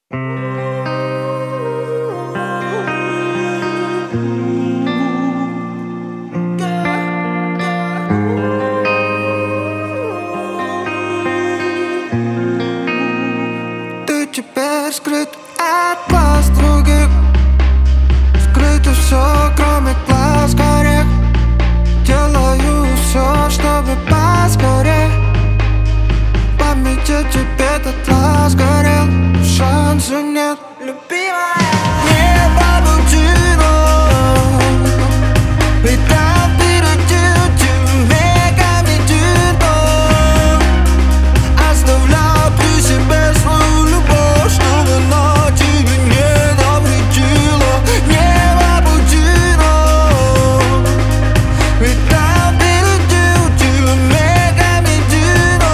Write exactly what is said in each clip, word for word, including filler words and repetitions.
Ты теперь скрыт от глаз других. Скрыто все, кроме глаз горек. Делаю все, чтобы поскорее. В памяти тебе дотла сгорел. Шанса нет, любимая. Не паутина, ведь там впереди тебе медитно. Оставляю при себе свою любовь, чтобы она тебе не навредила. Не паутина, ведь там впереди тебе медитно.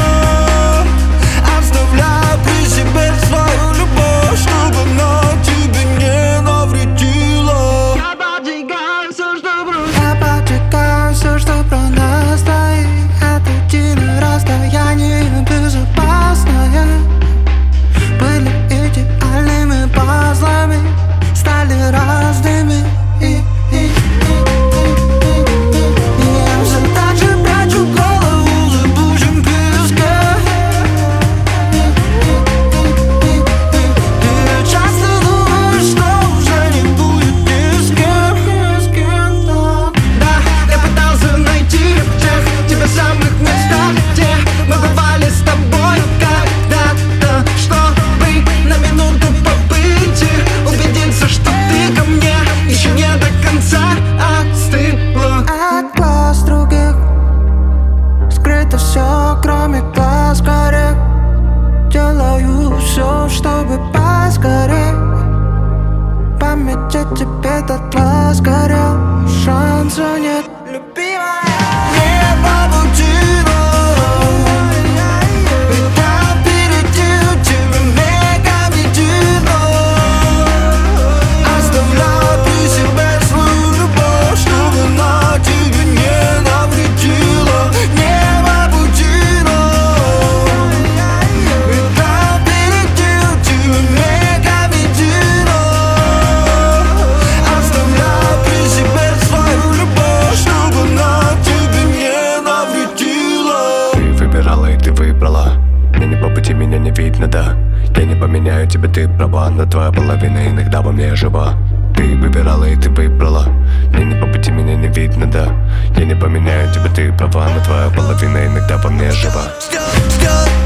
Оставляю при себе свою любовь, чтобы она тебе не навредила. Я поджигаю все, что про Я поджигаю все, что про нас двоих. Отойди на расстояние безопасное. Были идеальными пазлами, стали разными. И, и, и, и, и, и. Я все так же прячу голову в зыбучем песке. И, и, и, и, и. И я часто думаю, что уже не будет ни с кем, ни с кем, да. Да, я пытался найти всех тебя в самых местах, где мы бывали с тобой когда-то, чтобы на минуту побыть и убедиться, что ты ко мне еще не до конца остыла. От глаз других скрыто все, кроме глаз горек. Делаю все, чтобы поскорее. В памяти тебе дотла сгорел. Шанса нет, любимая. Не паутина, ведь там впереди тебе медитно. Оставляю при себе свою любовь, чтобы она тебе не навредила. Не паутина, ведь там впереди тебе медитно. Оставляю при себе свою любовь, чтобы она тебе не навредила. Ты выбирала и ты выбрала. Мне не по пути, меня не видно, да. Я не поменяю тебя, ты права, но твоя половина иногда во мне жива. Ты выбирала и ты выбрала. Мне не по пути, меня не видно, да. Я не поменяю тебя, ты права, но твоя половина иногда во мне жива. Скажи,